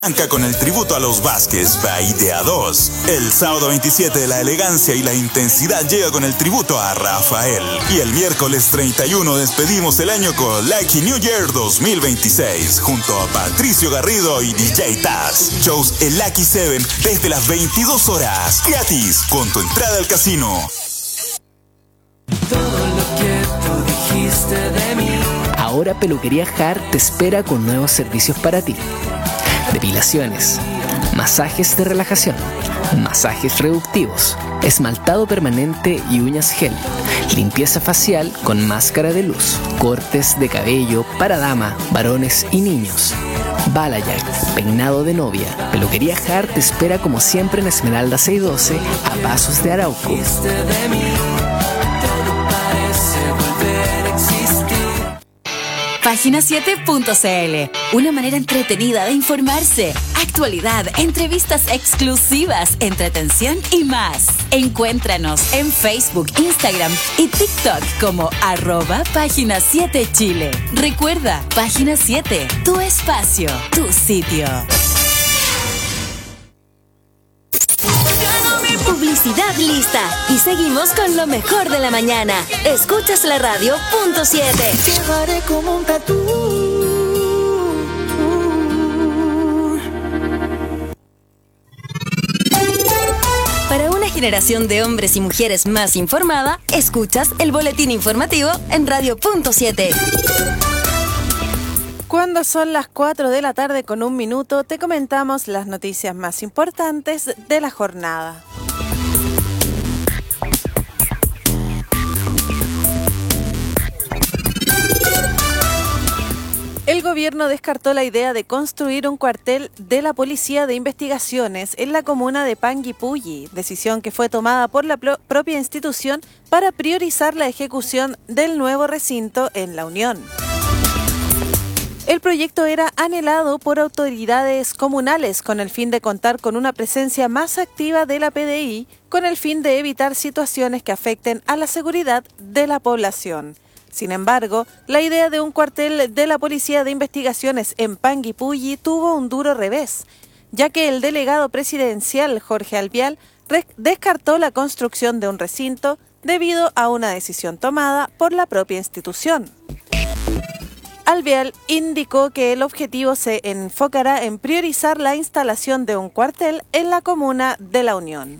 Arranca con el tributo a los Vázquez by de A2. El sábado 27 la elegancia y la intensidad llega con el tributo a Rafael. Y el miércoles 31 despedimos el año con Lucky New Year 2026 junto a Patricio Garrido y DJ Taz. Shows en Lucky 7 desde las 22 horas. Gratis con tu entrada al casino. Todo lo que tú dijiste de mí. Ahora Peluquería Hart te espera con nuevos servicios para ti. Depilaciones, masajes de relajación, masajes reductivos, esmaltado permanente y uñas gel, limpieza facial con máscara de luz, cortes de cabello para dama, varones y niños, balayage, peinado de novia. Peluquería Hart te espera como siempre en Esmeralda 612 a Pasos de Arauco. Página7.cl, una manera entretenida de informarse, actualidad, entrevistas exclusivas, entretención y más. Encuéntranos en Facebook, Instagram y TikTok como @Página7Chile. Recuerda, Página 7, tu espacio, tu sitio. Publicidad lista y seguimos con lo mejor de la mañana. Escuchas la radio .7. Llevaré como un tatú. Para una generación de hombres y mujeres más informada, escuchas el boletín informativo en radio .7. Cuando son las 4 de la tarde con 1 minuto, te comentamos las noticias más importantes de la jornada. El gobierno descartó la idea de construir un cuartel de la Policía de Investigaciones en la comuna de Panguipulli, decisión que fue tomada por la propia institución para priorizar la ejecución del nuevo recinto en La Unión. El proyecto era anhelado por autoridades comunales con el fin de contar con una presencia más activa de la PDI, con el fin de evitar situaciones que afecten a la seguridad de la población. Sin embargo, la idea de un cuartel de la Policía de Investigaciones en Panguipulli tuvo un duro revés, ya que el delegado presidencial Jorge Alvial descartó la construcción de un recinto debido a una decisión tomada por la propia institución. Alvial indicó que el objetivo se enfocará en priorizar la instalación de un cuartel en la comuna de La Unión.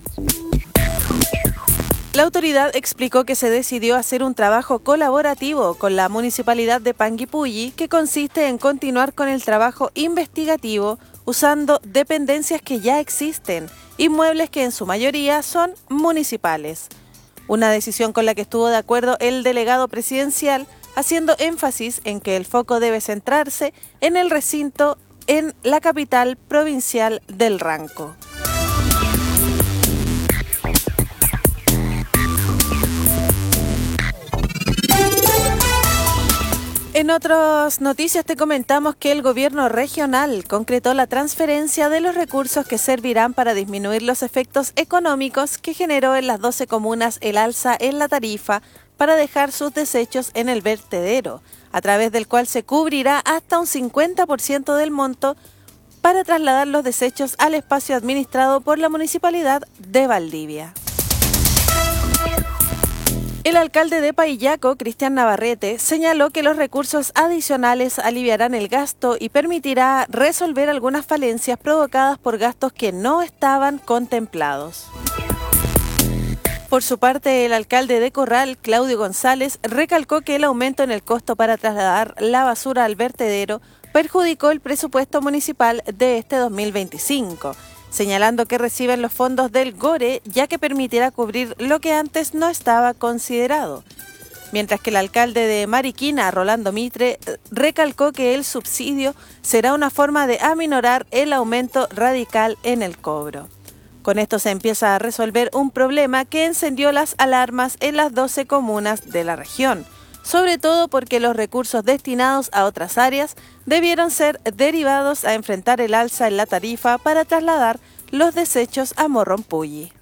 La autoridad explicó que se decidió hacer un trabajo colaborativo con la municipalidad de Panguipulli, que consiste en continuar con el trabajo investigativo usando dependencias que ya existen, inmuebles que en su mayoría son municipales. Una decisión con la que estuvo de acuerdo el delegado presidencial, haciendo énfasis en que el foco debe centrarse en el recinto en la capital provincial del Ranco. En otras noticias te comentamos que el gobierno regional concretó la transferencia de los recursos que servirán para disminuir los efectos económicos que generó en las 12 comunas el alza en la tarifa para dejar sus desechos en el vertedero, a través del cual se cubrirá hasta un 50% del monto para trasladar los desechos al espacio administrado por la Municipalidad de Valdivia. El alcalde de Paillaco, Cristian Navarrete, señaló que los recursos adicionales aliviarán el gasto y permitirá resolver algunas falencias provocadas por gastos que no estaban contemplados. Por su parte, el alcalde de Corral, Claudio González, recalcó que el aumento en el costo para trasladar la basura al vertedero perjudicó el presupuesto municipal de este 2025, señalando que reciben los fondos del GORE, ya que permitirá cubrir lo que antes no estaba considerado. Mientras que el alcalde de Mariquina, Rolando Mitre, recalcó que el subsidio será una forma de aminorar el aumento radical en el cobro. Con esto se empieza a resolver un problema que encendió las alarmas en las 12 comunas de la región, sobre todo porque los recursos destinados a otras áreas debieron ser derivados a enfrentar el alza en la tarifa para trasladar los desechos a Morrompulli.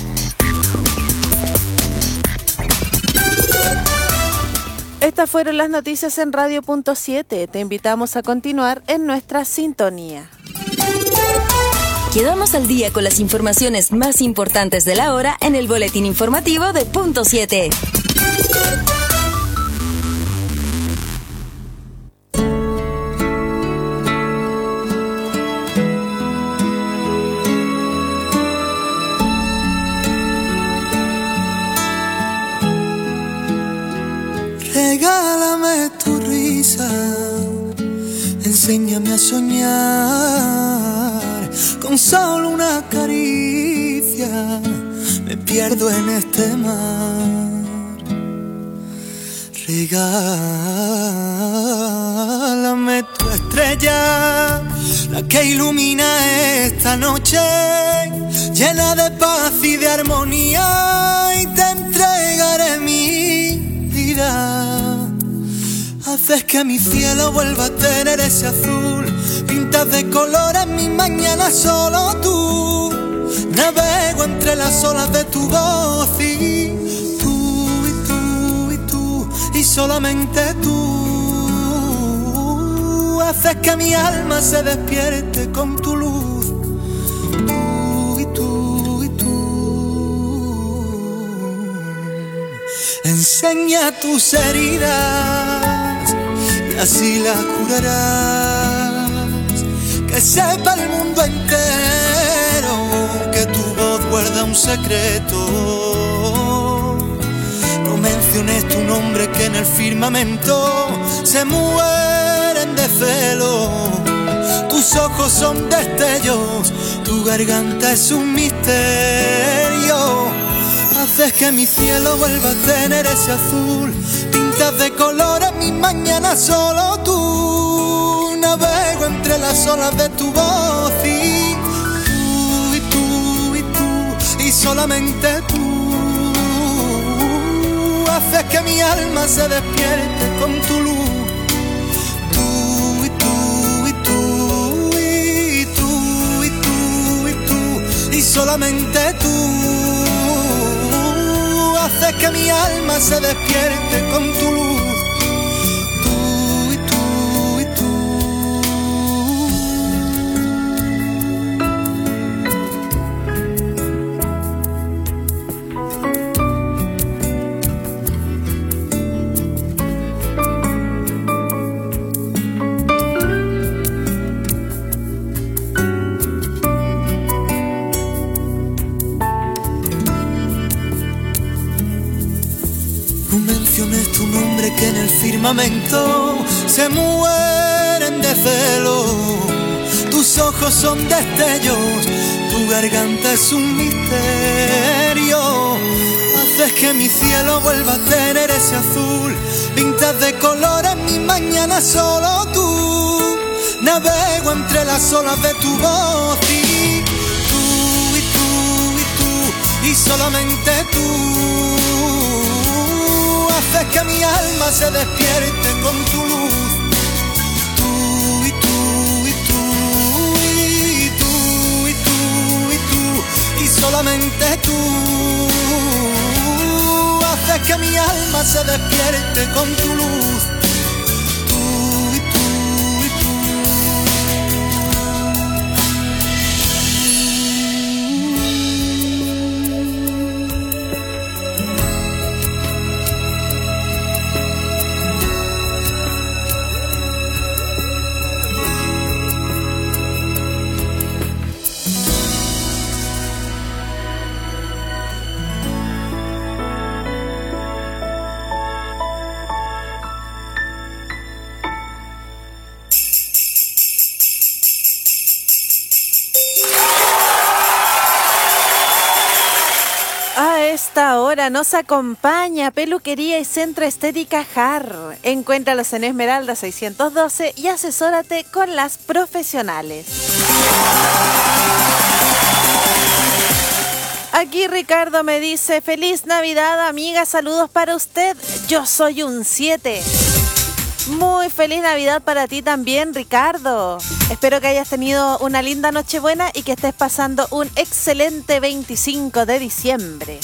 Estas fueron las noticias en Radio.7. Te invitamos a continuar en nuestra sintonía. quedamos al día con las informaciones más importantes de la hora en el boletín informativo de Punto 7. Regálame tu risa, enséñame a soñar, con solo una caricia me pierdo en este mar. Regálame tu estrella, la que ilumina esta noche, llena de paz y de armonía, y te entregaré mi vida. Haces que mi cielo vuelva a tener ese azul, pintas de colores mis mañanas solo tú. Navego entre las olas de tu voz y tú, y tú, y tú, y solamente tú. Haces que mi alma se despierte con tu luz. Tú y tú y tú. Enseña tus heridas y así las curarás. Que sepa el mundo entero que tu voz guarda un secreto. No menciones tu nombre, que en el firmamento se mueren de celo. Tus ojos son destellos, tu garganta es un misterio. Haces que mi cielo vuelva a tener ese azul, pintas de colores mis mañanas solo tú. Navego entre las olas de tu voz y tú, y tú, y tú, y solamente tú. Haces que mi alma se despierte con tu luz. Tú y tú, y tú, y tú, y tú, y tú, y solamente tú. Haces que mi alma se despierte con tu luz. Tú y tú y tú. No menciones tu nombre, que en el firmamento se mueren de celo. Tus ojos son destellos, tu garganta es un misterio. Haces que mi cielo vuelva a tener ese azul, pintas de colores mis mañanas solo tú. Navego entre las olas de tu voz y tú, y tú, y tú, y solamente tú. Haces que mi alma se despierte con tu luz. Tú y tú, y tú, y tú, y tú, y tú, y solamente tú. Haces que mi alma se despierte con tu luz. Tú y tú, y tú. A esta hora nos acompaña Peluquería y Centro Estética JAR. Encuéntralos en Esmeralda 612 y asesórate con las profesionales. Aquí Ricardo me dice: feliz Navidad, amiga, saludos para usted. Yo soy un 7. Muy feliz Navidad para ti también, Ricardo. Espero que hayas tenido una linda Nochebuena y que estés pasando un excelente 25 de diciembre.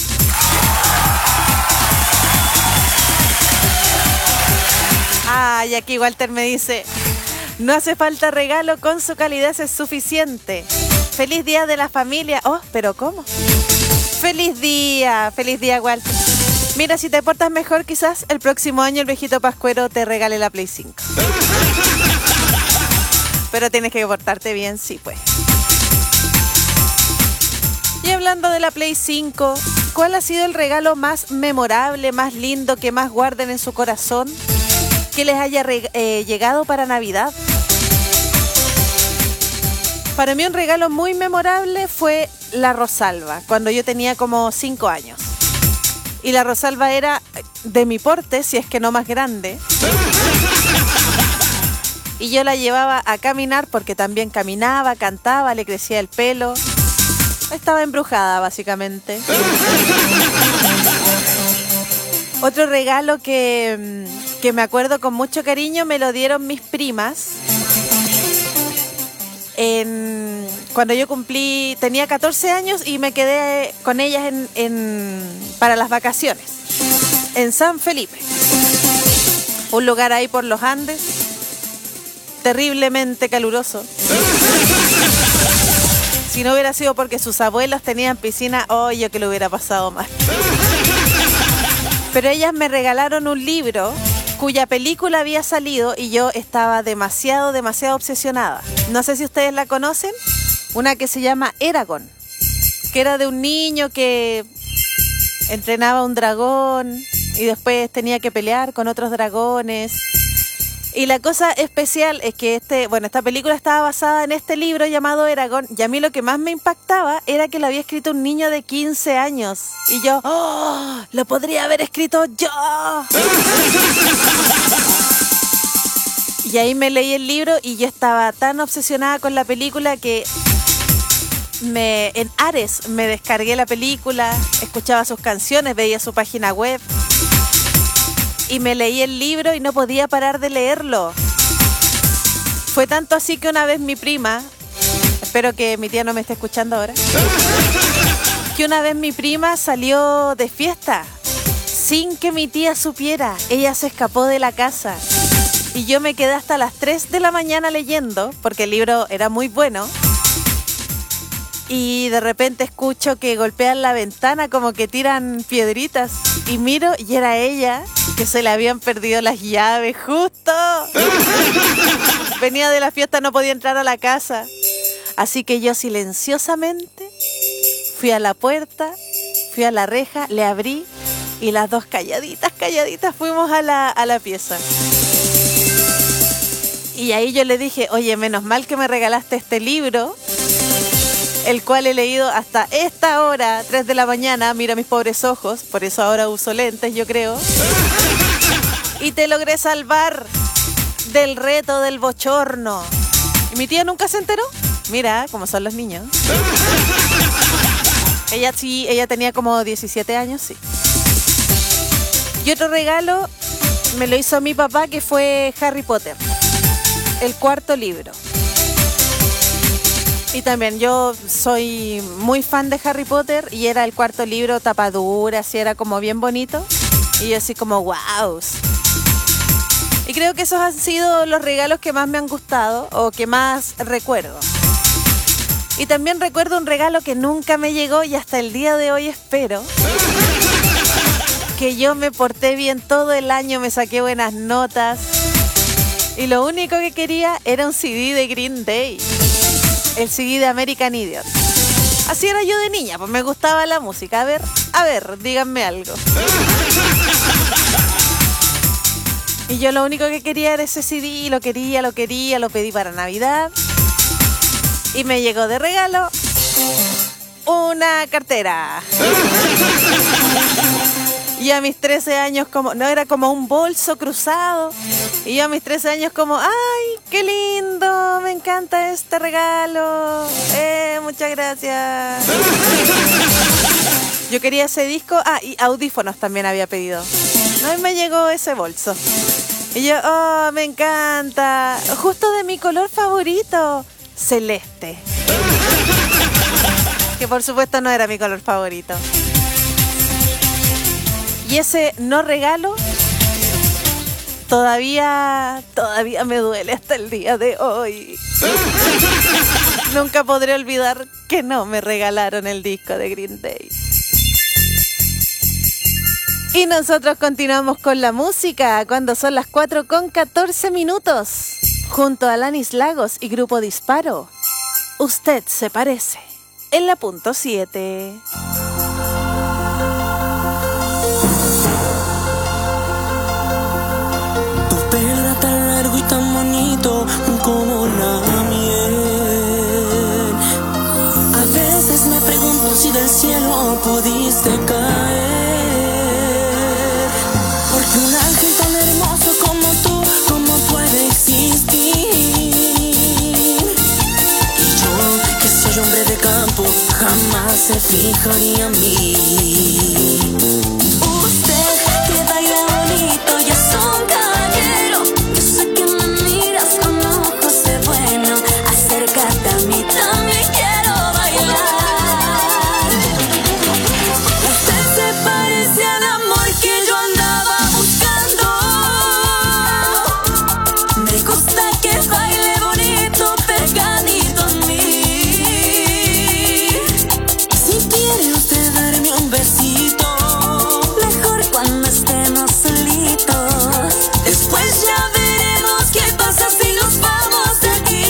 Ay, aquí Walter me dice: No hace falta regalo, con su calidez es suficiente. Feliz día de la familia. Oh, pero ¿cómo? Feliz día, Walter. Mira, si te portas mejor, quizás el próximo año el viejito Pascuero te regale la Play 5. Pero tienes que portarte bien, sí, pues. Y hablando de la Play 5, ¿cuál ha sido el regalo más memorable, más lindo, que más guarden en su corazón, que les haya llegado para Navidad? Para mí un regalo muy memorable fue la Rosalba, cuando yo tenía como 5 años. Y la Rosalba era de mi porte, si es que no más grande. Y yo la llevaba a caminar porque también caminaba, cantaba, le crecía el pelo. Estaba embrujada, básicamente. Otro regalo que me acuerdo con mucho cariño me lo dieron mis primas. Cuando yo tenía 14 años y me quedé con ellas para las vacaciones. En San Felipe. Un lugar ahí por los Andes. Terriblemente caluroso. Si no hubiera sido porque sus abuelos tenían piscina, yo que lo hubiera pasado mal. Pero ellas me regalaron un libro cuya película había salido y yo estaba demasiado obsesionada. No sé si ustedes la conocen. Una que se llama Eragon, que era de un niño que entrenaba un dragón y después tenía que pelear con otros dragones. Y la cosa especial es que esta película estaba basada en este libro llamado Eragon, y a mí lo que más me impactaba era que lo había escrito un niño de 15 años. Y yo, lo podría haber escrito yo. Y ahí me leí el libro y yo estaba tan obsesionada con la película que en Ares me descargué la película, escuchaba sus canciones, veía su página web. Y me leí el libro y no podía parar de leerlo. Fue tanto así que una vez mi prima, espero que mi tía no me esté escuchando ahora, que una vez mi prima salió de fiesta sin que mi tía supiera. Ella se escapó de la casa y yo me quedé hasta las 3 de la mañana leyendo, porque el libro era muy bueno. Y de repente escucho que golpean la ventana, como que tiran piedritas. Y miro y era ella, que se le habían perdido las llaves justo. Venía de la fiesta, no podía entrar a la casa. Así que yo silenciosamente fui a la puerta, fui a la reja, le abrí y las dos calladitas fuimos a la pieza. Y ahí yo le dije, oye, menos mal que me regalaste este libro, el cual he leído hasta esta hora, 3 de la mañana, mira mis pobres ojos, por eso ahora uso lentes, yo creo. Y te logré salvar del reto del bochorno. ¿Y mi tía nunca se enteró? Mira cómo son los niños. Ella tenía como 17 años, sí. Y otro regalo me lo hizo mi papá, que fue Harry Potter, el 4º libro. Y también yo soy muy fan de Harry Potter y era el 4º libro, tapadura, así era como bien bonito. Y yo así como wow. Y creo que esos han sido los regalos que más me han gustado o que más recuerdo. Y también recuerdo un regalo que nunca me llegó y hasta el día de hoy espero. Que yo me porté bien todo el año, me saqué buenas notas. Y lo único que quería era un CD de Green Day. El CD de American Idiot. Así era yo de niña, pues me gustaba la música. A ver, díganme algo. Y yo lo único que quería era ese CD, lo pedí para Navidad. Y me llegó de regalo una cartera. Y a mis 13 años era como un bolso cruzado. Y yo a mis 13 años como, ¡ay, qué lindo! Me encanta este regalo. Muchas gracias. Yo quería ese disco. Y audífonos también había pedido. No, y me llegó ese bolso. Y yo, me encanta. Justo de mi color favorito, celeste. Que por supuesto no era mi color favorito. Y ese no regalo Todavía me duele hasta el día de hoy. Nunca podré olvidar que no me regalaron el disco de Green Day. Y nosotros continuamos con la música cuando son las 4:14. Junto a Alanis Lagos y Grupo Disparo, Usted se parece, en la punto 7. Tu pelo era tan largo y tan bonito como la miel. A veces me pregunto si del cielo pudiste caer. Porque un ángel tan hermoso como tú, ¿cómo puede existir? Y yo, que soy hombre de campo, jamás se fijaría en mí. Usted que baila bonito y es un caballero. Yo sé que me miras con ojos de bueno. Acércate a mí, también quiero bailar. Usted se parece al amor que yo andaba buscando. Me gusta que baile bonito pegadito a mí. Si quiere usted darme un besito, mejor cuando estemos solitos. Después ya veremos qué pasa si nos vamos de aquí.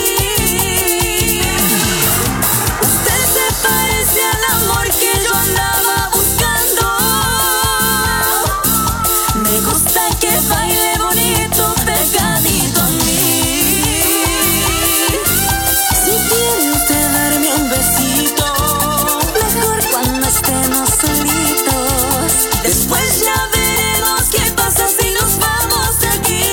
Usted se parece al amor que yo andaba buscando. Me gusta que baile bonito pegadito a mí. Si quiere usted darme un besito, mejor cuando estemos solitos. Después ya veremos qué pasa si nos vamos de aquí.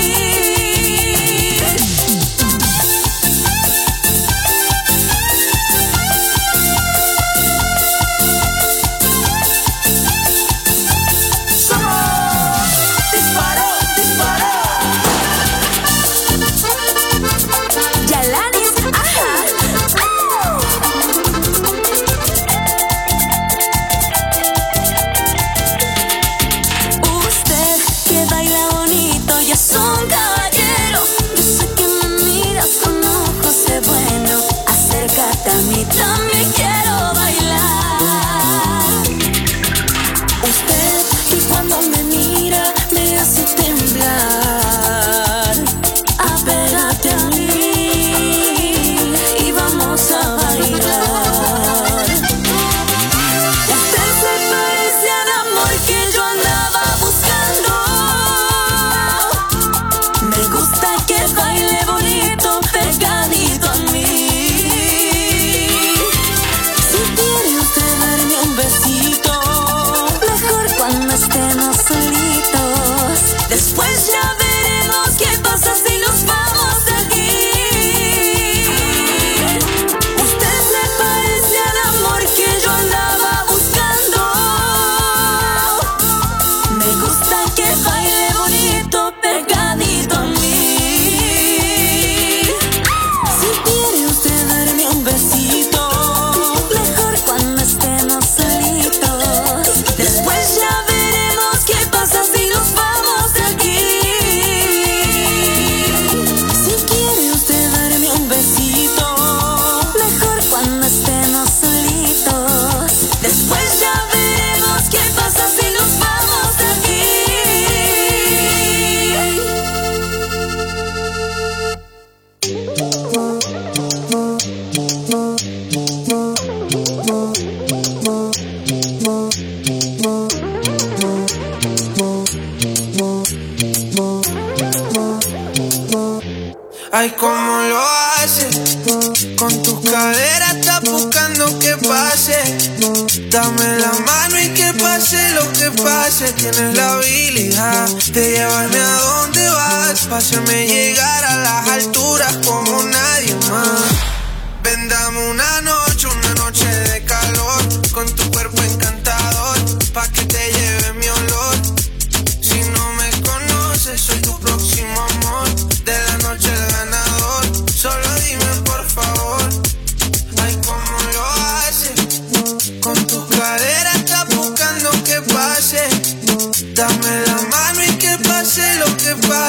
¡Somos! ¡Disparo, disparo! Yalanis, ajá. Usted que baila bonito y es un caballero. Yo sé que me miras con ojos de bueno. Acércate a mí, también quiero bailar. Usted que cuando me mira me hace temblar. Apégate a mí y vamos a bailar. Usted se parece al amor que yo andaba buscando. Me gusta que baile bonito pegadito a mí. Si quiere usted darme un besito, mejor cuando estemos solitos. Después ya veremos qué pasa si nos vamos de aquí. Usted se parece al amor que yo andaba buscando. Me gusta que baile bonito pegadito a mí. Si quiere usted darme un besito, mejor cuando estemos solitos. Después ya veremos qué pasa si nos vamos de aquí. Si quiere usted darme un besito, mejor cuando estemos solitos. Después ya veremos qué pasa si nos vamos de aquí. Ay, cómo lo haces, con tus caderas estás buscando que pase. Dame la mano y que pase lo que pase. Tienes la habilidad de llevarme a donde vas, pa' hacerme llegar a las alturas como nadie más. Ven, dame una noche de calor, con tu cuerpo encantador, pa' que te lleve mi olor. Si no me conoces, soy tu próximo amor, de la noche el ganador. Solo dime por favor, ay, cómo lo haces, con tus caderas estás buscando que pase. Dame la mano y que pase lo que pase.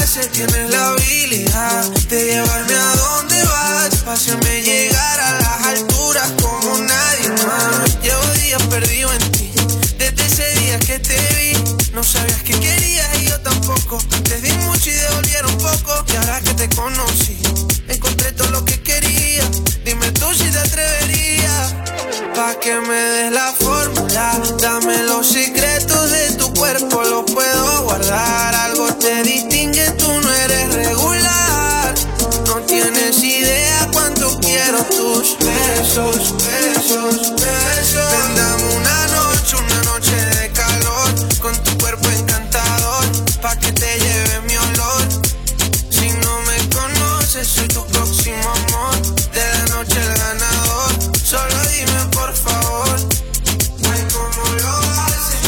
que me des la fórmula, dame los secretos de tu cuerpo, los puedo guardar. Algo te distingue, tú no eres regular. No tienes idea cuánto quiero tus besos, besos, besos. Ven, dame una noche de calor, con tu cuerpo encantador, pa' que te lleve mi olor. Si no me conoces, soy tu próximo amor, de la noche el ganador. Solo dime por favor, ay, cómo lo haces,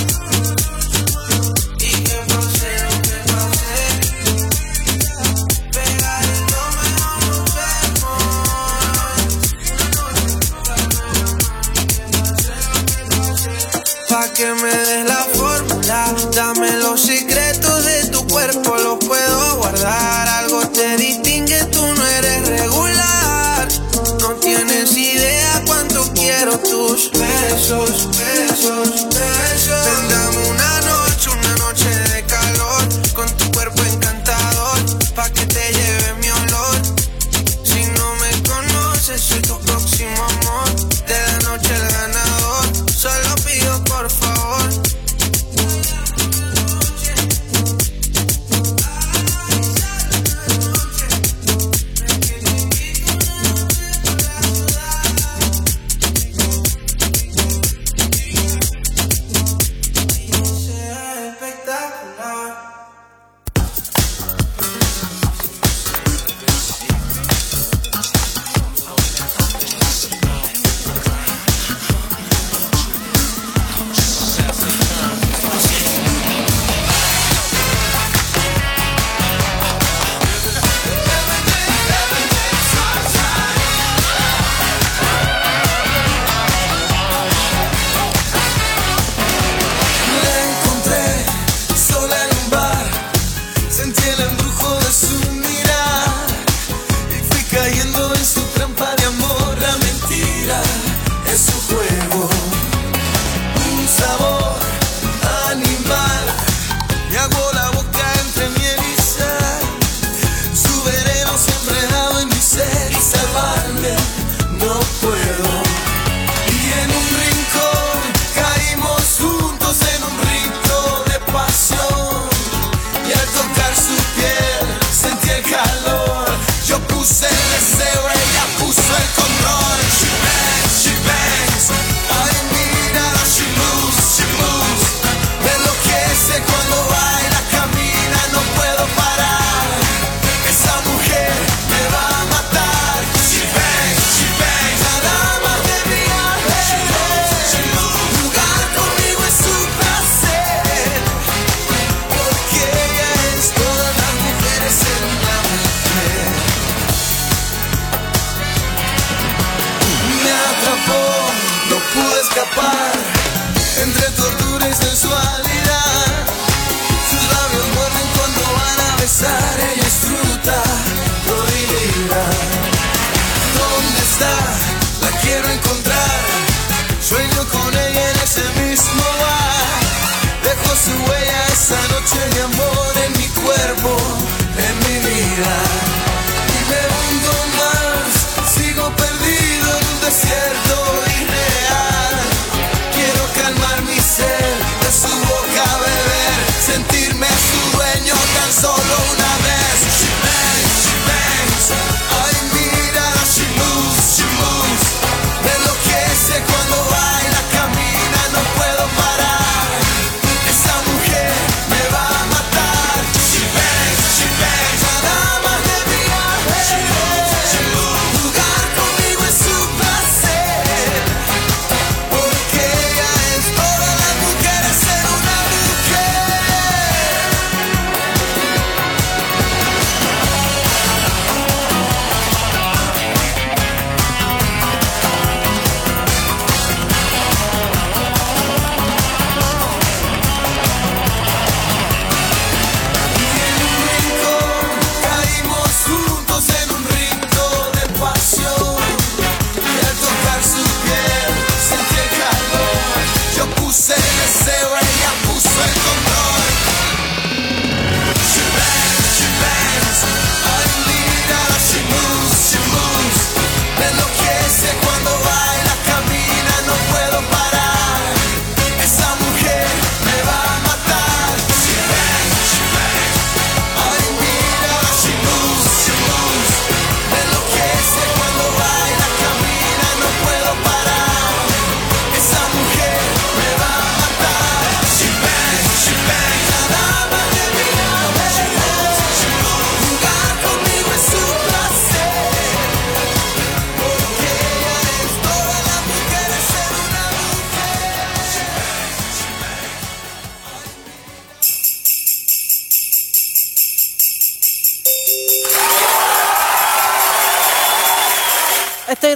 y que pase lo que pase. Pegadito mejor nos vemos. Pa' que me des la fórmula, dame los secretos de tu cuerpo, los puedo guardar. Algo te distingue, tú no eres regular. No tienes idea cuánto quiero tus besos, besos, besos. Ven, dame una noche de calor, con tu cuerpo encantador, pa' que te lleve mi olor. Si no me conoces, soy tu próximo amor, de la noche el ganador. Solo pido por favor. Esa mujer me va a matar. She bangs, nada más de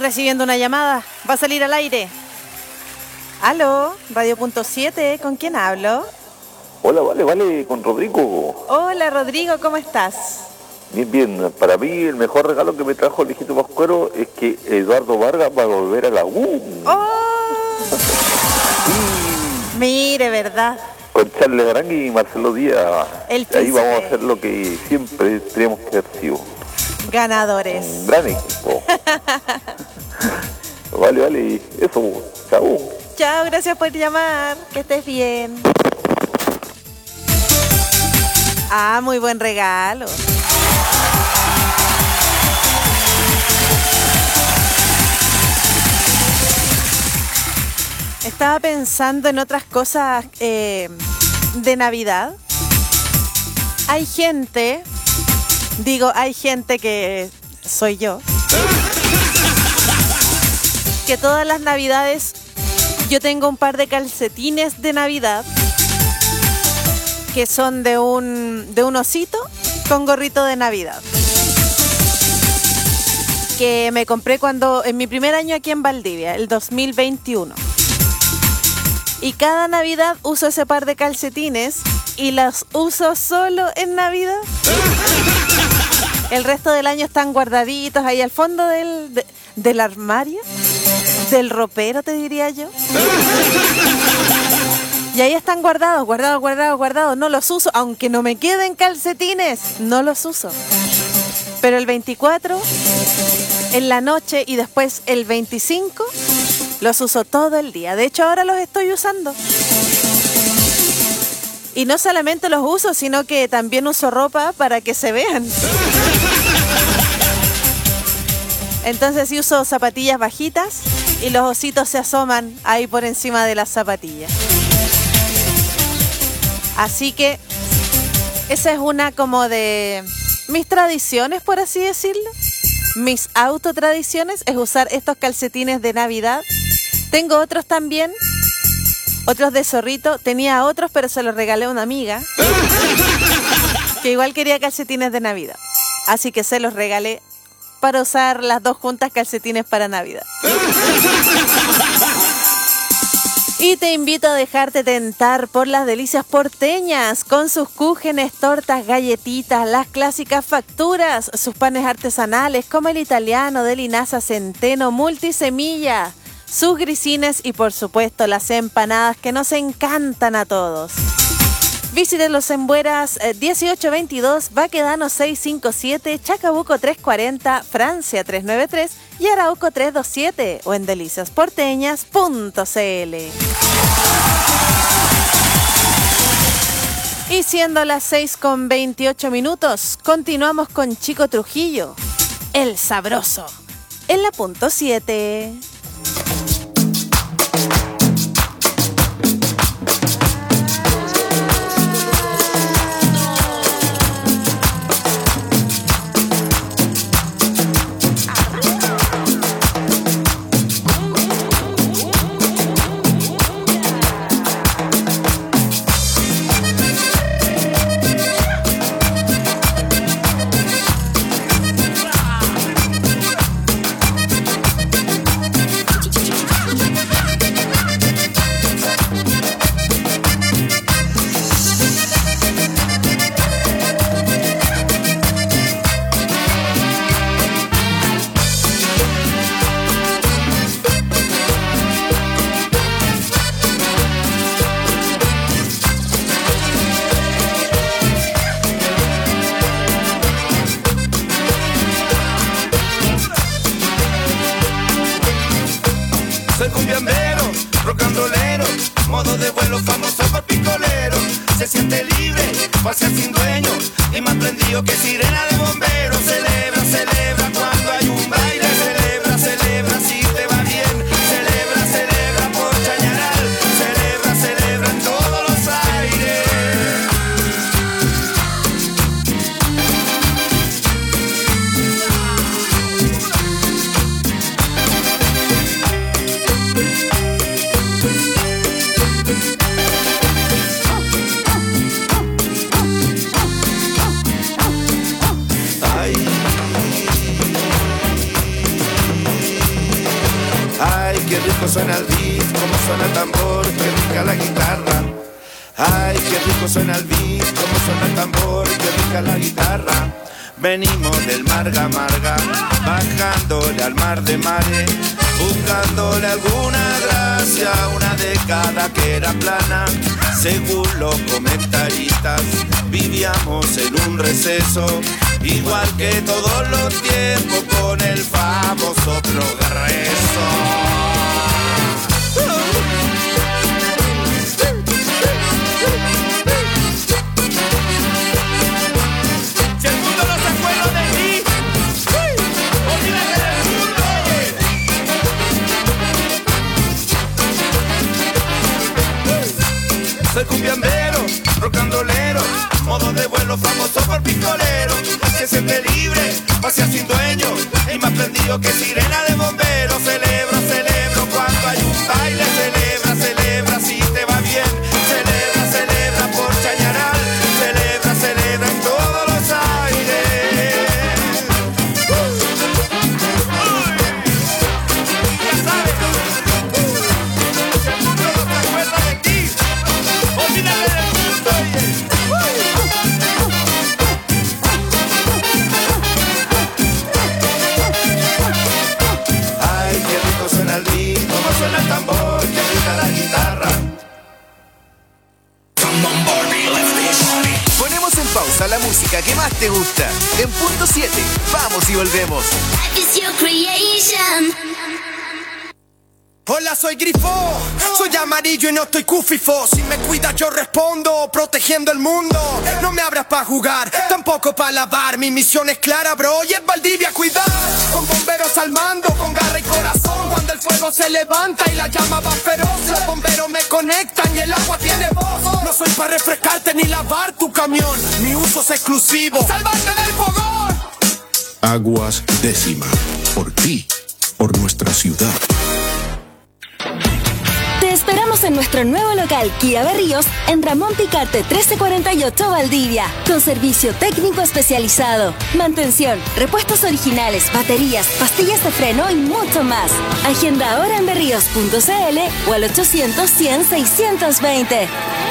recibiendo una llamada. Va a salir al aire. Aló, Radio.7, ¿con quién hablo? Hola, vale, con Rodrigo. Hola, Rodrigo, ¿cómo estás? Bien. Para mí el mejor regalo que me trajo el hijito Pascuero es que Eduardo Vargas va a volver a la U. ¡Oh! Mire, ¿verdad? Con Charles Arangui y Marcelo Díaz. Ahí vamos a hacer lo que siempre tenemos que hacer sido. Ganadores. Un gran equipo. Vale, eso, chao. Chao, gracias por llamar, que estés bien. Ah, muy buen regalo. Estaba pensando en otras cosas de Navidad. Hay gente que soy yo, que todas las Navidades yo tengo un par de calcetines de Navidad que son de un osito con gorrito de Navidad, que me compré en mi primer año aquí en Valdivia, el 2021. Y cada Navidad uso ese par de calcetines y los uso solo en Navidad. El resto del año están guardaditos ahí al fondo del armario, del ropero, te diría yo. Y ahí están guardados. No los uso, aunque no me queden calcetines, no los uso. Pero el 24, en la noche y después el 25, los uso todo el día. De hecho, ahora los estoy usando. Y no solamente los uso, sino que también uso ropa para que se vean. Entonces sí uso zapatillas bajitas y los ositos se asoman ahí por encima de las zapatillas. Así que esa es una como de mis tradiciones, por así decirlo. Mis autotradiciones es usar estos calcetines de Navidad. Tengo otros también, otros de zorrito. Tenía otros, pero se los regalé a una amiga que igual quería calcetines de Navidad. Así que se los regalé para usar las dos juntas, calcetines para Navidad. Y te invito a dejarte tentar por las delicias porteñas, con sus cúgenes, tortas, galletitas, las clásicas facturas, sus panes artesanales como el italiano de linaza, centeno, multisemilla, sus grisines y por supuesto las empanadas que nos encantan a todos. Visítenlos en Bueras 1822, Baquedano 657, Chacabuco 340, Francia 393 y Arauco 327 o en deliciasporteñas.cl. Y siendo las 6:28, continuamos con Chico Trujillo, El Sabroso, en la punto 7. rico suena el beat, como suena el tambor, qué rica la guitarra. Ay, qué rico suena el beat, como suena el tambor, qué rica la guitarra. Venimos del Marga Marga, bajándole al mar de mares, buscándole alguna gracia, una década que era plana. Según los comentaristas, vivíamos en un receso, igual que todos los tiempos, con el famoso progreso. Soy cumbiambero, rocandolero, modo de vuelo famoso por pistolero, que siempre libre, pasea sin dueño, y más prendido que sirena de bombero. Celebro, celebro cuando hay un baile, celebra, celebra si te va bien, celebra, celebra por Chañaral, celebra, celebra en todos los aires. Ya sabes, si el mundo no se acuerda de ti, olvídate del mundo, ay, qué rico suena el beat, cómo suena el tambor, qué rica la guitarra. Ponemos en pausa la música que más te gusta. En punto 7, vamos y volvemos. It's your creation. Hola, soy Grifo, soy amarillo y no estoy cufifo. Si me cuidas yo respondo, protegiendo el mundo. No me abras pa' jugar, tampoco pa' lavar. Mi misión es clara, bro, y es Valdivia cuidar. Con bomberos al mando, con garra y corazón. Cuando el fuego se levanta y la llama va feroz, los bomberos me conectan y el agua tiene voz. No soy pa' refrescarte ni lavar tu camión, mi uso es exclusivo, salvarte del fogón. Aguas Décima, por ti, por nuestra ciudad. Te esperamos en nuestro nuevo local Kia Berríos en Ramón Picarte 1348 Valdivia, con servicio técnico especializado, mantención, repuestos originales, baterías, pastillas de freno y mucho más. Agenda ahora en berríos.cl o al 800-100-620.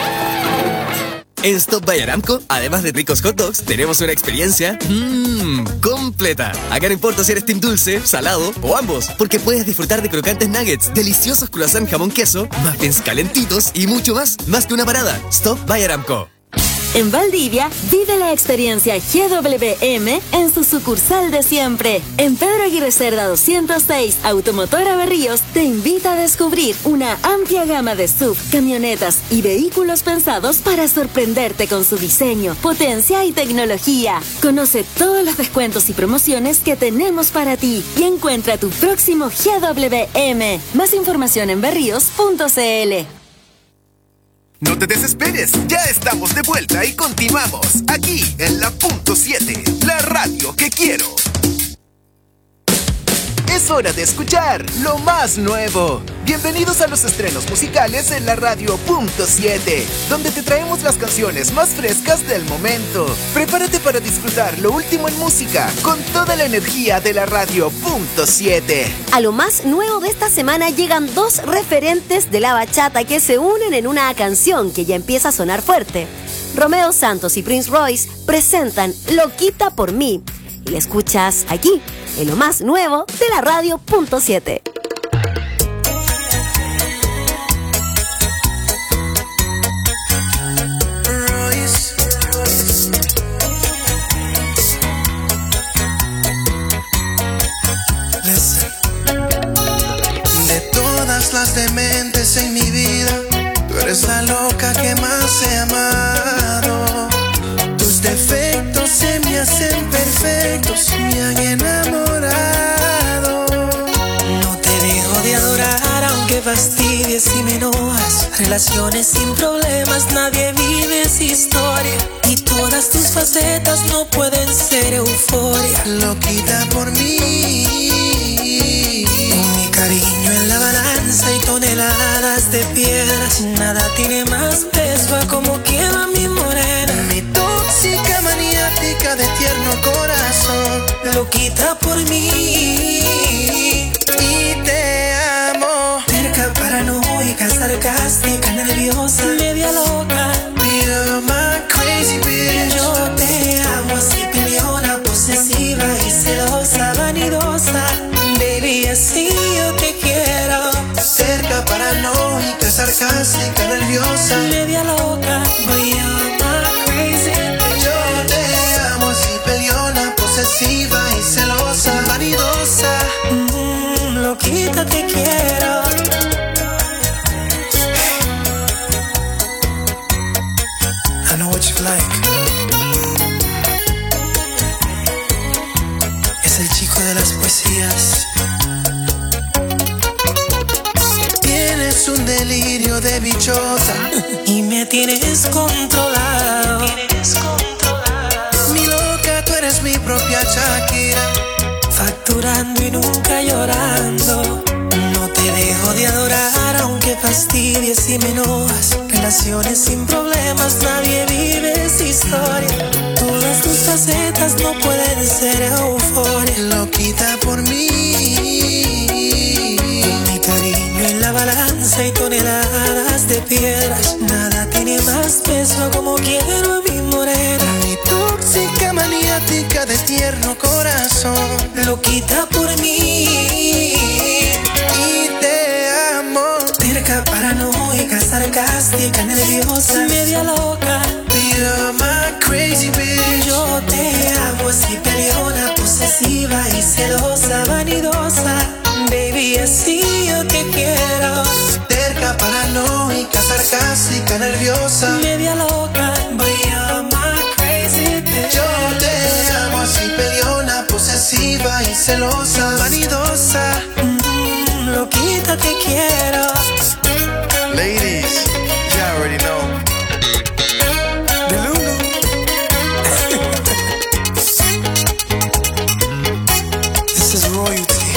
En Stop by Aramco, además de ricos hot dogs, tenemos una experiencia completa. Acá no importa si eres team dulce, salado o ambos, porque puedes disfrutar de crocantes nuggets, deliciosos croissant jamón queso, muffins calentitos y mucho más. Más que una parada. Stop by Aramco. En Valdivia, vive la experiencia GWM en su sucursal de siempre. En Pedro Aguirre Cerda 206, Automotora Berríos te invita a descubrir una amplia gama de SUV, camionetas y vehículos pensados para sorprenderte con su diseño, potencia y tecnología. Conoce todos los descuentos y promociones que tenemos para ti y encuentra tu próximo GWM. Más información en berríos.cl. No te desesperes, ya estamos de vuelta y continuamos aquí en la punto 7, la radio que quiero. Es hora de escuchar lo más nuevo. Bienvenidos a los estrenos musicales en la radio punto 7, donde te traemos las canciones más frescas del momento. Prepárate para disfrutar lo último en música con toda la energía de la radio punto 7. A lo más nuevo de esta semana llegan dos referentes de la bachata que se unen en una canción que ya empieza a sonar fuerte. Romeo Santos y Prince Royce presentan Loquita por mí. Y la escuchas aquí, en lo más nuevo de la radio punto 7. De todas las dementes en mi vida, tú eres la loca que más he amado. Tus defectos se me hacen perfectos, me han enamorado. No te dejo de adorar aunque fastidies y me enojas. Relaciones sin problemas, nadie vive esa historia. Y todas tus facetas no pueden ser euforia. Loquita por mí, mi cariño en la balanza y toneladas de piedras. Nada tiene más peso a como quema mi morena. Mi tóxica maniática de tierno corazón. Loquita por mí y te amo. Terca paranoica, sarcástica, nerviosa, media loca. You're my crazy bitch. Yo te amo así, peleona, posesiva y celosa, vanidosa. Baby, así yo te quiero. Cerca, paranoica, sarcástica, nerviosa, media loca. You're my crazy bitch. Yo te amo así, peleona, posesiva y celosa, vanidosa. Loquita te quiero. I know what you like. Es el chico de las poesías. Tienes un delirio de bichota y me tienes controlado. Mi loca, tú eres mi propia Shakira. Facturando y nunca llorando. No te dejo de adorar aunque fastidies y me enojas. Relaciones sin problemas, nadie vive esa historia. Todas tus facetas no pueden ser euforia. Loquita por mí. Mi cariño en la balanza y toneladas de piedras. Nada tiene más peso como quiero a mi morena. Mi tóxica maniática de tierno corazón. Loquita por mí. Y te amo. Terca, paranoica, sarcástica, nerviosa, media loca. You're my crazy bitch. Yo te amo así, peleona, posesiva y celosa, vanidosa. Baby, así yo te quiero. Terca, paranoica, sarcástica, nerviosa, media loca. You're my crazy bitch. Yo te amo así, peleona, posesiva y celosa, vanidosa. Loquita te quiero. Ladies, you already know. De Lulu. This is royalty.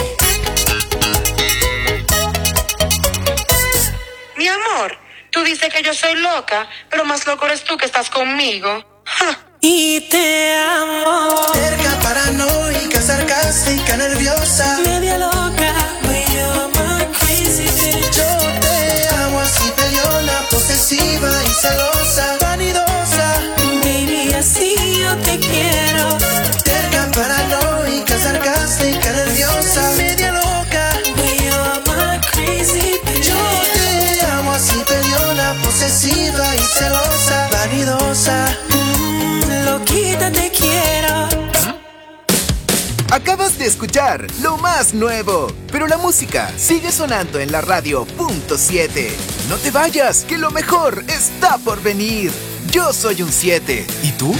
Mi amor, tú dices que yo soy loca, pero más loco eres tú que estás conmigo. Y te amo. Cerca, paranoica, sarcástica, nerviosa, media loca. You're my crazy bitch. Yo te amo así, peleona, posesiva y celosa, vanidosa. Baby, así yo te quiero. Cerca, paranoica, sarcástica, nerviosa, media loca. You're my crazy bitch. Yo te amo así, peleona, posesiva y celosa, vanidosa. Loquita te quiero. Acabas de escuchar lo más nuevo, pero la música sigue sonando en la radio .7. No te vayas, que lo mejor está por venir. Yo soy un 7. ¿Y tú?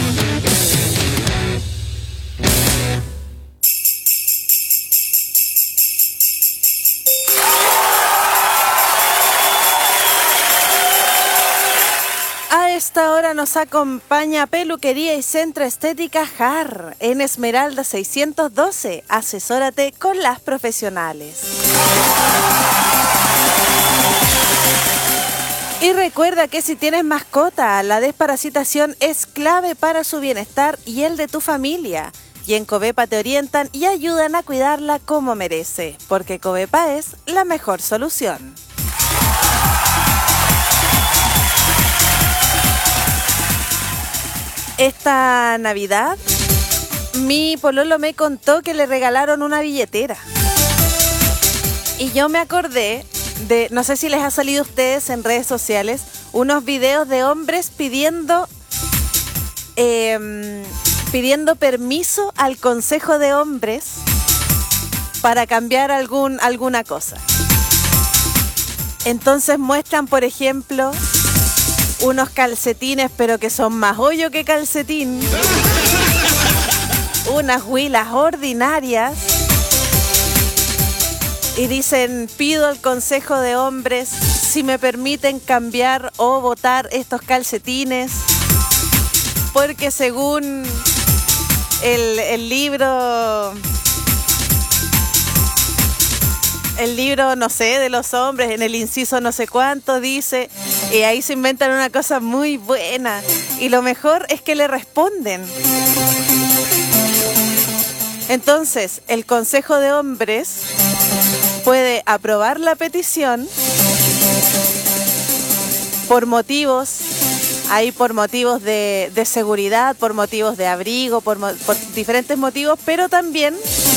A esta hora nos acompaña Peluquería y Centro Estética JAR en Esmeralda 612. Asesórate con las profesionales. Y recuerda que si tienes mascota, la desparasitación es clave para su bienestar y el de tu familia. Y en Covepa te orientan y ayudan a cuidarla como merece, porque Covepa es la mejor solución. Esta Navidad, mi pololo me contó que le regalaron una billetera. Y yo me acordé de, no sé si les ha salido a ustedes en redes sociales, unos videos de hombres pidiendo permiso al Consejo de Hombres para cambiar alguna cosa. Entonces muestran, por ejemplo, unos calcetines, pero que son más hoyo que calcetín. Unas huilas ordinarias. Y dicen, pido al Consejo de Hombres si me permiten cambiar o botar estos calcetines. Porque según el libro, no sé, de los hombres, en el inciso no sé cuánto, dice, y ahí se inventan una cosa muy buena. Y lo mejor es que le responden. Entonces, el Consejo de Hombres puede aprobar la petición por motivos de seguridad, por motivos de abrigo, por diferentes motivos, pero también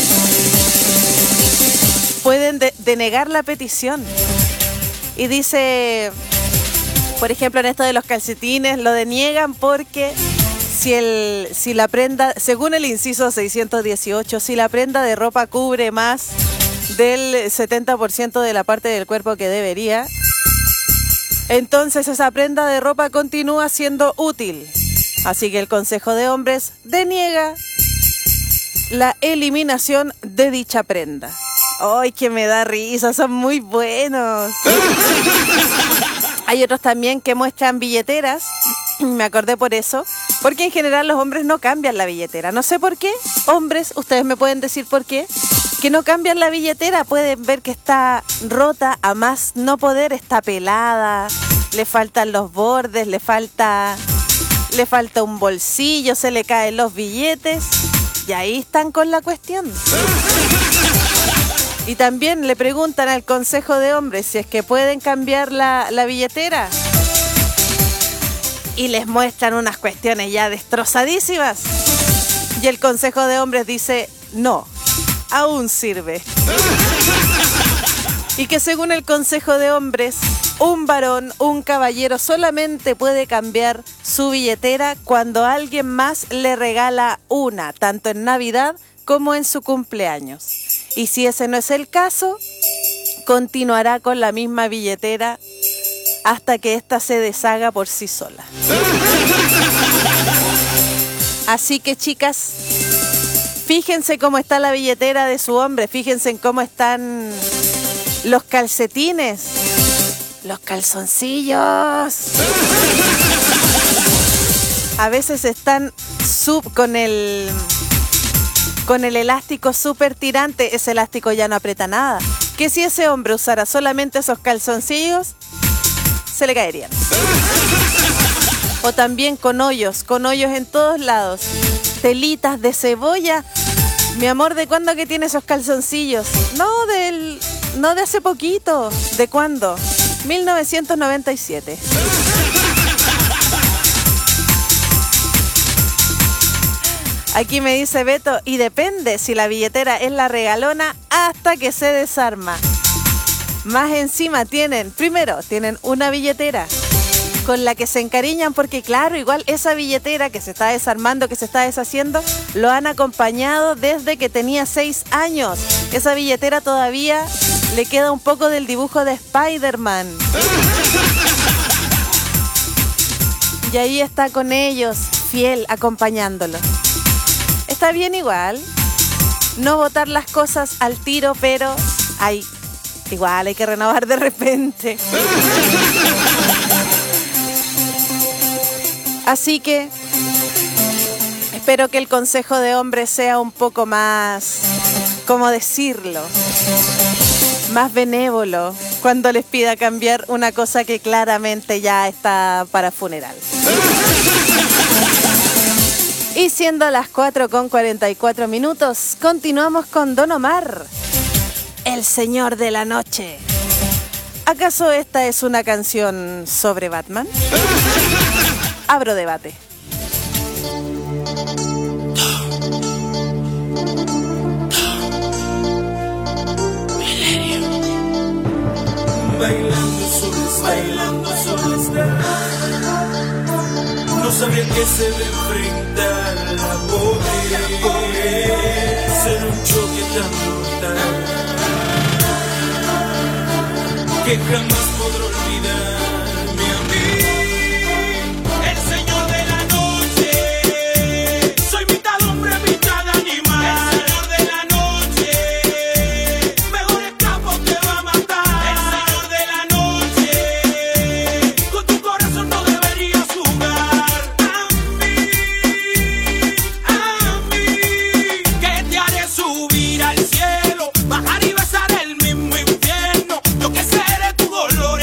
pueden denegar la petición. Y dice, por ejemplo, en esto de los calcetines, lo deniegan porque si la prenda, según el inciso 618, si la prenda de ropa cubre más del 70% de la parte del cuerpo que debería, entonces esa prenda de ropa continúa siendo útil. Así que el Consejo de Hombres deniega la eliminación de dicha prenda. ¡Ay, que me da risa! Son muy buenos. Hay otros también que muestran billeteras. Me acordé por eso. Porque en general los hombres no cambian la billetera. No sé por qué. Hombres, ustedes me pueden decir por qué. Que no cambian la billetera. Pueden ver que está rota a más no poder. Está pelada. Le faltan los bordes. Le falta un bolsillo. Se le caen los billetes. Y ahí están con la cuestión. Y también le preguntan al Consejo de Hombres si es que pueden cambiar la billetera. Y les muestran unas cuestiones ya destrozadísimas. Y el Consejo de Hombres dice, no, aún sirve. Y que según el Consejo de Hombres, un varón, un caballero solamente puede cambiar su billetera cuando alguien más le regala una, tanto en Navidad como en su cumpleaños. Y si ese no es el caso, continuará con la misma billetera hasta que ésta se deshaga por sí sola. Así que, chicas, fíjense cómo está la billetera de su hombre, fíjense en cómo están los calcetines, los calzoncillos. A veces están con el elástico súper tirante. Ese elástico ya no aprieta nada. Que si ese hombre usara solamente esos calzoncillos, se le caerían. O también con hoyos en todos lados. Telitas de cebolla. Mi amor, ¿de cuándo que tiene esos calzoncillos? No de hace poquito. ¿De cuándo? 1997. Aquí me dice Beto, y depende si la billetera es la regalona hasta que se desarma. Más encima tienen una billetera con la que se encariñan porque claro, igual esa billetera que se está desarmando, que se está deshaciendo, lo han acompañado desde que tenía 6 años. Esa billetera todavía le queda un poco del dibujo de Spider-Man. Y ahí está con ellos, fiel, acompañándolo. Está bien igual, no botar las cosas al tiro, pero igual hay que renovar de repente. Así que espero que el Consejo de Hombres sea un poco más, ¿cómo decirlo?, más benévolo cuando les pida cambiar una cosa que claramente ya está para funeral. Y siendo las 4:44, continuamos con Don Omar, el Señor de la Noche. ¿Acaso esta es una canción sobre Batman? Abro debate. Bailando solo está. No sabía que se debe enfrentar la poder. Ser un choque tan brutal que jamás podré olvidarme a mí. El Señor de la Noche. Soy mitad hombre, mitad animal. El Señor de la Noche. Mejor escapo te va a matar. El Señor de la Noche. Con tu corazón no deberías jugar. A mí, que te haré subir al cielo, bajar y besar el mismo infierno. Yo que seré tu dolor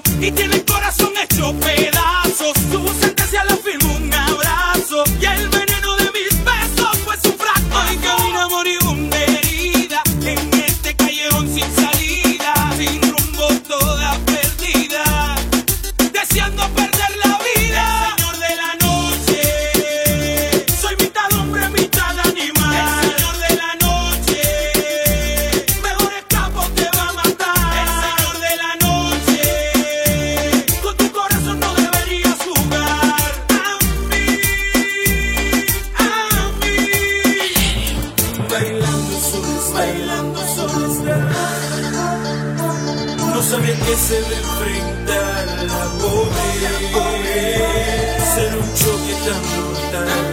caso y tiene el corazón hecho pedazos. Tuvo sentencia, la firmó un abrazo y el veneno de mis besos fue su fracaso. Hoy camina moribunda herida en este callejón sin salida, sin rumbo, toda perdida, deseando perder la vida. El señor de la noche, soy mitad hombre, mitad animal. El señor de la noche, mejor escapo, te va a matar. El señor de la noche, con tu corazón no deberías jugar. A mí, bailando solas, no sabía que se le enfrentar la poder, ser un choque tan brutal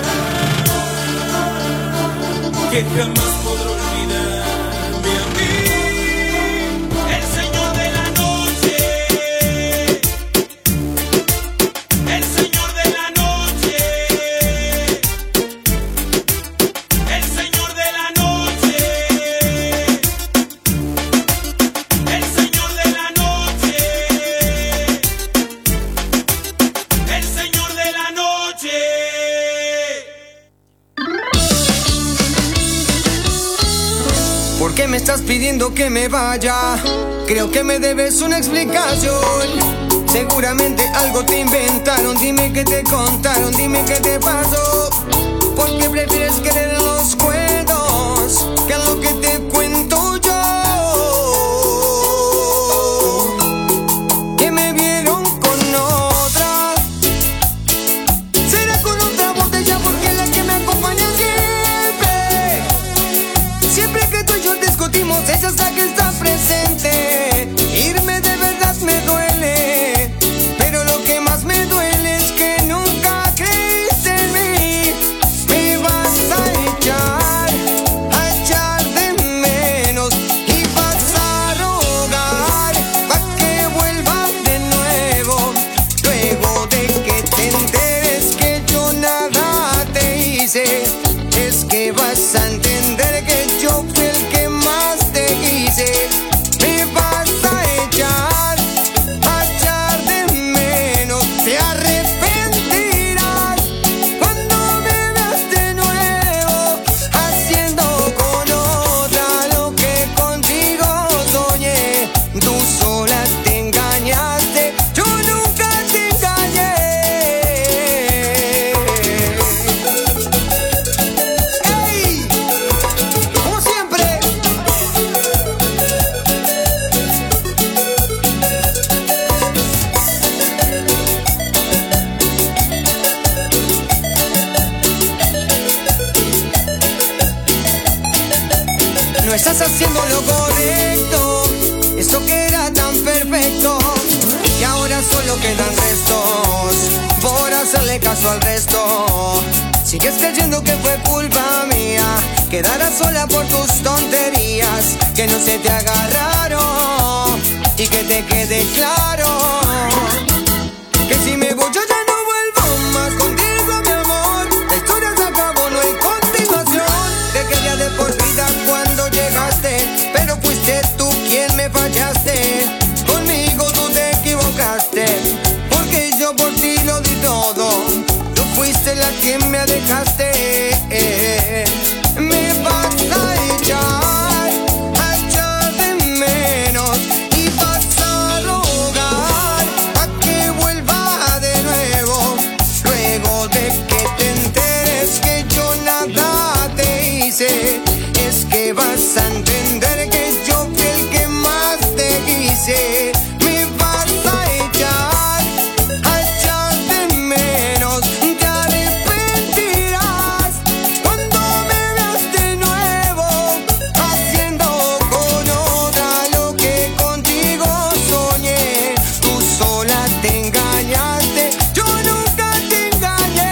que jamás podré olvidarme a mí. El señor de la noche, el señor de la noche, el señor de la noche, el señor de la noche, el señor de la noche. ¿Por qué me estás pidiendo que me vaya? Creo que me debes una explicación. Seguramente algo te inventaron. Dime qué te contaron, dime qué te pasó. ¿Por qué prefieres creer en los cuentos que en lo que te cuento yo? Que me vieron con otra. Será con otra botella porque es la que me acompaña siempre. Siempre que tú y yo discutimos, ella es la que está presente. Irme de verdad me duele, pero lo que más me duele es que nunca creíste en mí. Me vas a echar de menos y vas a rogar pa' que vuelvas de nuevo. Luego de que te enteres que yo nada te hice, es que vas a entender que yo fui el que más te quise. Me vas a echar de menos. Te arrepentirás cuando me veas de nuevo haciendo con otra lo que contigo soñé. Tú sola te engañaste, yo nunca te engañé. ¡Ey! Como siempre. No estás haciendo lo correcto, eso que era tan perfecto. Y ahora solo quedan restos por hacerle caso al resto. Sigues creyendo que fue culpa mía, quedarás sola por tus tonterías. Que no se te agarraron y que te quede claro que si me voy yo ya no vuelvo más contigo, mi amor. La historia se acabó, no hay continuación. Te quería de por vida cuando llegaste, pero fuiste tú quien me fallaste. Conmigo tú te equivocaste, porque yo por ti lo di todo. Tú fuiste la que me dejaste. Me vas a echar de menos y vas a rogar a que vuelva de nuevo. Luego de que te enteres que yo nada te hice, es que vas a entender que yo fui el que más te quise. Me vas a echar de menos. Te arrepentirás cuando me veas de nuevo haciendo con otra lo que contigo soñé. Tú sola te engañaste, yo nunca te engañé.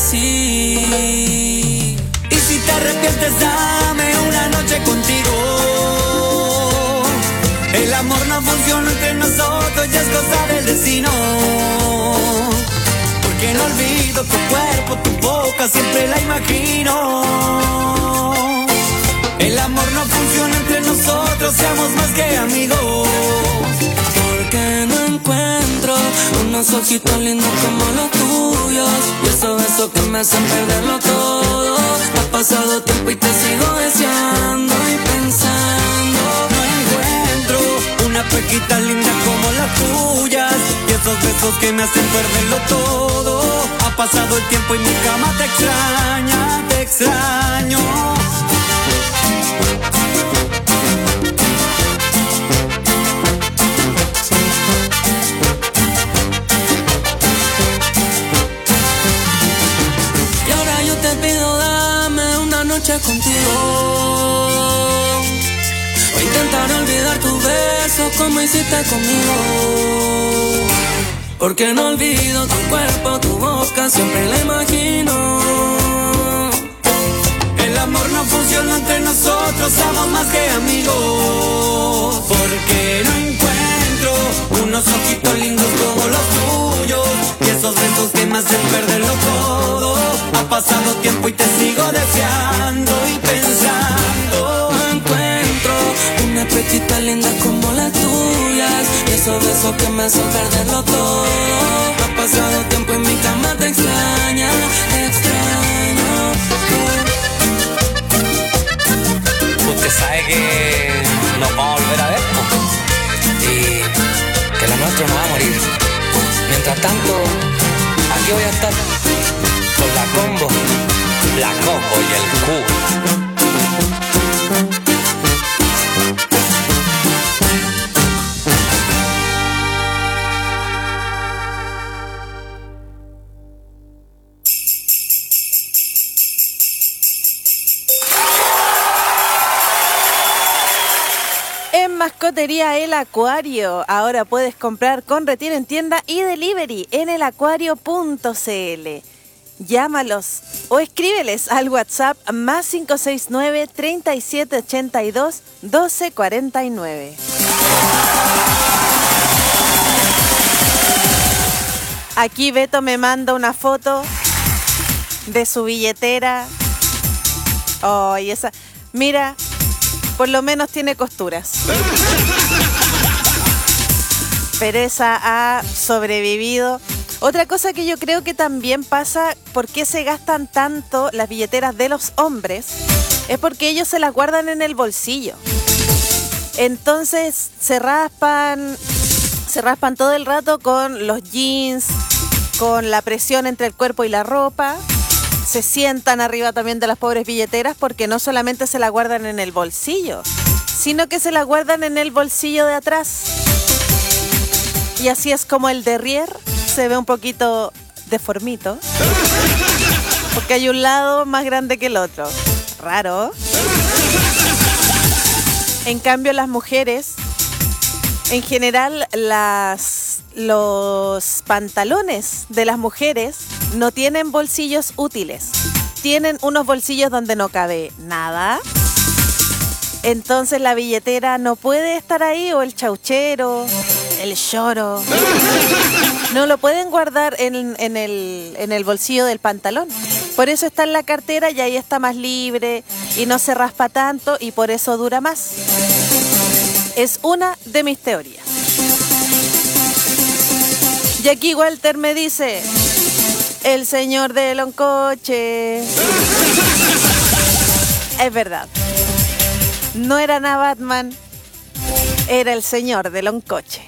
así. Y si te arrepientes, dame una noche contigo. El amor no funciona entre nosotros, ya es cosa del destino. Porque no olvido tu cuerpo, tu boca, siempre la imagino. El amor no funciona entre nosotros, seamos más que amigos. Porque no encuentro unos ojitos lindos como los tuyos, y esos besos que me hacen perderlo todo. Ha pasado tiempo y te sigo deseando y pensando. No encuentro una pequita linda como las tuyas, y esos besos que me hacen perderlo todo. Ha pasado el tiempo y mi cama te extraña, te extraño. Y ahora yo te pido, dame una noche contigo. Voy a intentar olvidar tus besos como hiciste conmigo. Porque no olvido tu cuerpo, tu boca, siempre la imagino. El amor no funciona entre nosotros, somos más que amigos. Porque no encuentro unos ojitos lindos como los tuyos, y esos besos que me hacen perderlo todo. Ha pasado tiempo y te sigo deseando y pensando. No encuentro una pechita linda como las tuyas, y esos besos que me hacen perderlo todo. Ha pasado tiempo y mi cama te extraña, te extraño. Usted sabe que nos vamos a volver a ver, ¿no? Y que lo nuestro no va a morir. Mientras tanto, aquí voy a estar con la combo y el cubo. Mascotería El Acuario. Ahora puedes comprar con retiro en tienda y delivery en elacuario.cl. Llámalos o escríbeles al WhatsApp más 569-3782-1249. Aquí Beto me manda una foto de su billetera. Oh, y esa... Mira... Por lo menos tiene costuras. Pero esa ha sobrevivido. Otra cosa que yo creo que también pasa, ¿por qué se gastan tanto las billeteras de los hombres? Es porque ellos se las guardan en el bolsillo. Entonces se raspan todo el rato con los jeans, con la presión entre el cuerpo y la ropa. Se sientan arriba también de las pobres billeteras porque no solamente se la guardan en el bolsillo, sino que se la guardan en el bolsillo de atrás. Y así es como el derrière se ve un poquito deformito, porque hay un lado más grande que el otro. Raro. En cambio, las mujeres, en general, los pantalones de las mujeres no tienen bolsillos útiles. Tienen unos bolsillos donde no cabe nada. Entonces la billetera no puede estar ahí, o el chauchero, el choro. No lo pueden guardar en el bolsillo del pantalón. Por eso está en la cartera y ahí está más libre y no se raspa tanto y por eso dura más. Es una de mis teorías. Y aquí Walter me dice... El señor de Loncoche. Es verdad. No era nada Batman. Era el señor de Loncoche.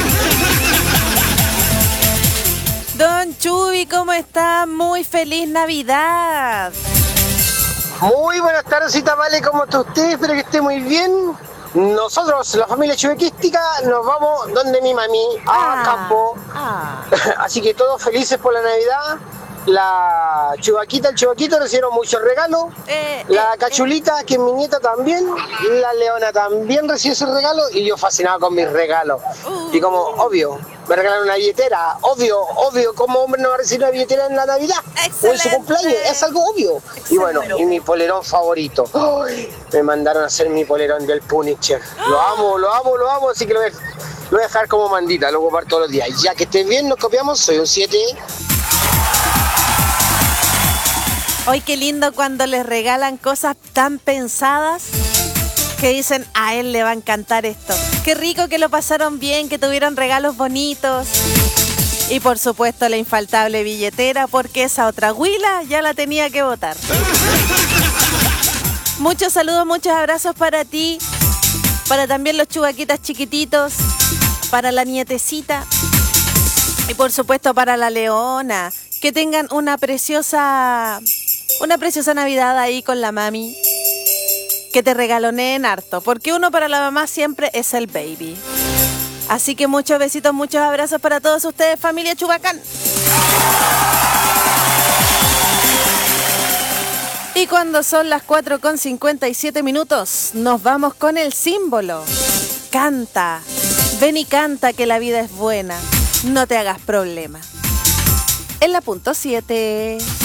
Don Chubi, ¿cómo está? Muy feliz Navidad. Muy buenas tardes, Vale, ¿cómo está usted? Espero que esté muy bien. Nosotros, la familia chubequística, nos vamos donde mi mami, a campo. Así que todos felices por la Navidad. La Chubaquita, el Chubaquito recibieron muchos regalos. La Cachulita, que es mi nieta, también. La Leona también recibió ese regalo. Y yo fascinado con mis regalos. Y como, obvio, me regalaron una billetera. Obvio, ¿cómo hombre no va a recibir una billetera en la Navidad? O en su cumpleaños, es algo obvio. Y bueno, y mi polerón favorito. ¡Ay! Me mandaron a hacer mi polerón del Punisher. Lo amo, así que lo voy a dejar como mandita, lo voy a ocupar todos los días. Ya que estés bien, nos copiamos, soy un 7. Hoy qué lindo cuando les regalan cosas tan pensadas que dicen, a él le va a encantar esto. Qué rico que lo pasaron bien, que tuvieron regalos bonitos. Y por supuesto la infaltable billetera, porque esa otra huila ya la tenía que botar. Muchos saludos, muchos abrazos para ti, para también los chubaquitas chiquititos, para la nietecita y por supuesto para la Leona. Que tengan una preciosa Navidad ahí con la mami. Que te regaloneen harto, porque uno para la mamá siempre es el baby. Así que muchos besitos, muchos abrazos para todos ustedes, familia Chubacán. Y cuando son las 4:57, nos vamos con el símbolo. Canta, ven y canta que la vida es buena, no te hagas problema. En la punto 7.